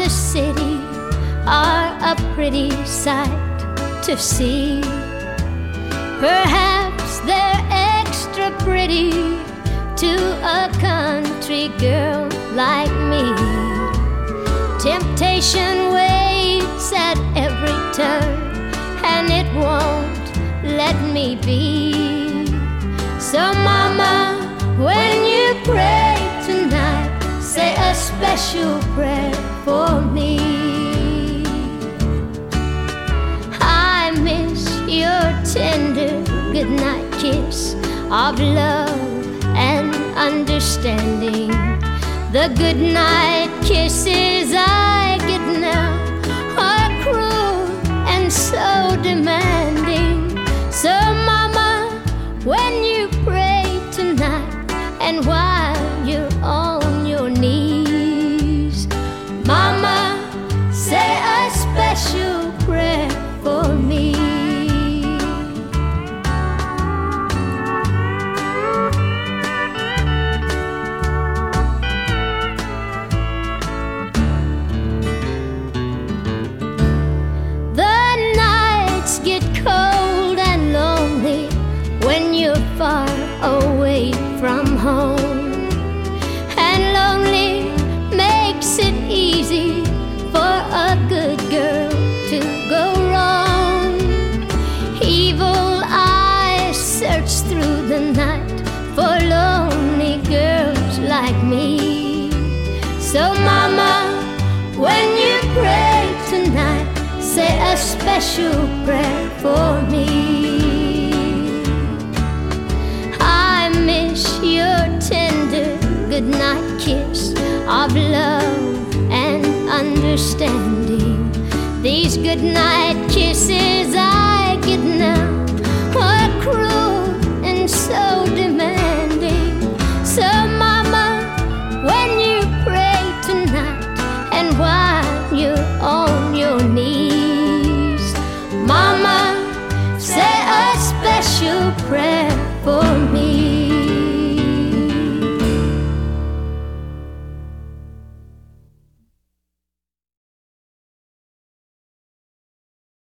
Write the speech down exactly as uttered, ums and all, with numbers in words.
the city are a pretty sight to see. Perhaps they're extra pretty to a country girl like me. Temptation waits at every turn, and it won't let me be. So mama, when you pray tonight, say a special prayer for me. I miss your tender goodnight kiss of love and understanding. The goodnight kisses I get now are cruel and so demanding. So mama, when you pray tonight, and while you're on your knees, mama, say a special prayer for me. Far away from home, and lonely makes it easy for a good girl to go wrong. Evil eyes search through the night for lonely girls like me. So mama, when you pray tonight, say a special prayer for me. Your tender goodnight kiss of love and understanding. These goodnight kisses I get now are cruel and so demanding. So mama, when you pray tonight, and while you're on your knees, mama, say a special prayer for me.